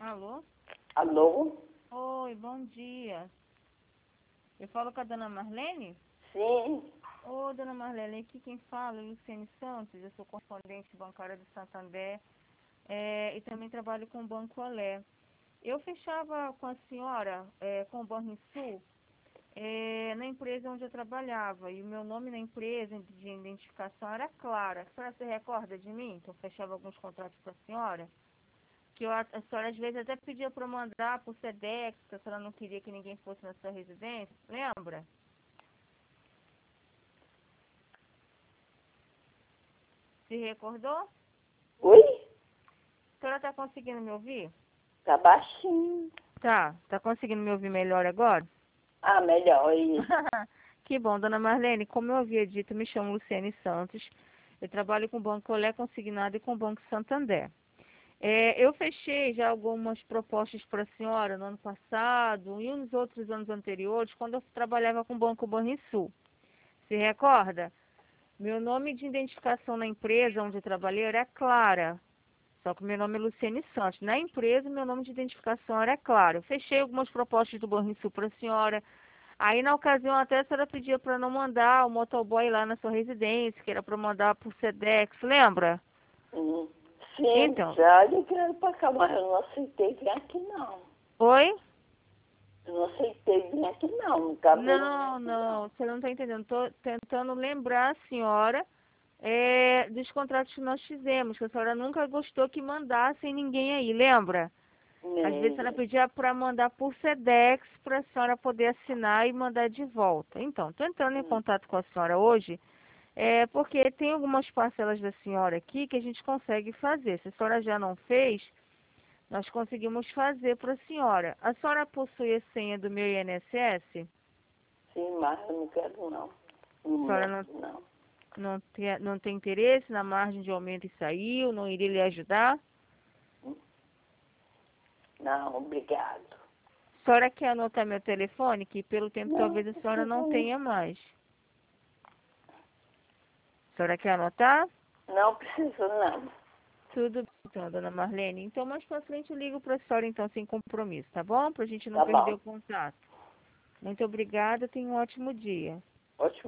Alô? Alô? Oi, bom dia. Eu falo com a dona Marlene? Sim. Ô, dona Marlene, aqui quem fala é Luciane Santos, eu sou correspondente bancária do Santander e também trabalho com o Banco Olé. Eu fechava com a senhora, com o Banrisul, na empresa onde eu trabalhava, e o meu nome na empresa de identificação era Clara. A senhora se recorda de mim? Que eu fechava alguns contratos para a senhora? Que a senhora às vezes até pedia para mandar por Sedex, que a senhora não queria que ninguém fosse na sua residência, lembra? Se recordou? Oi? A senhora está conseguindo me ouvir? Tá baixinho. Tá conseguindo me ouvir melhor agora? Ah, melhor isso. Que bom, dona Marlene, como eu havia dito, me chamo Luciane Santos, eu trabalho com o Banco Olé Consignado e com o Banco Santander. Eu fechei já algumas propostas para a senhora no ano passado e nos outros anos anteriores, quando eu trabalhava com o Banco Banrisul. Se recorda? Meu nome de identificação na empresa onde eu trabalhei era Clara, só que meu nome é Luciane Santos. Na empresa, meu nome de identificação era Clara. Eu fechei algumas propostas do Banrisul para a senhora. Aí, na ocasião, até a senhora pedia para não mandar o motoboy lá na sua residência, que era para mandar por Sedex, lembra? Sim, Então, já ligaram pra cá, mas eu não aceitei vir aqui, não. oi? Eu não aceitei vir aqui, não. Não cabia vir Não, aqui, não, não. você não está entendendo. Estou tentando lembrar a senhora dos contratos que nós fizemos, que a senhora nunca gostou que mandassem ninguém aí, lembra? Às vezes a senhora Nem. pedia para mandar por Sedex para a senhora poder assinar e mandar de volta. Então, estou entrando em contato com a senhora hoje, porque tem algumas parcelas da senhora aqui que a gente consegue fazer. Se a senhora já não fez, nós conseguimos fazer para a senhora. A senhora possui a senha do meu INSS? Sim, mas eu não quero, não. No A senhora momento, não. não tem interesse na margem de aumento e saiu, não iria lhe ajudar? Não, obrigado. A senhora quer anotar meu telefone, que pelo tempo Não talvez a senhora não preciso, não. tenha mais. A senhora quer anotar? Não preciso, não. Tudo bem, então, dona Marlene. Então, mais pra frente eu ligo pra senhora, então, sem compromisso, tá bom? Pra gente não Tá perder bom. o contato. Muito obrigada, tenha um ótimo dia. Ótimo.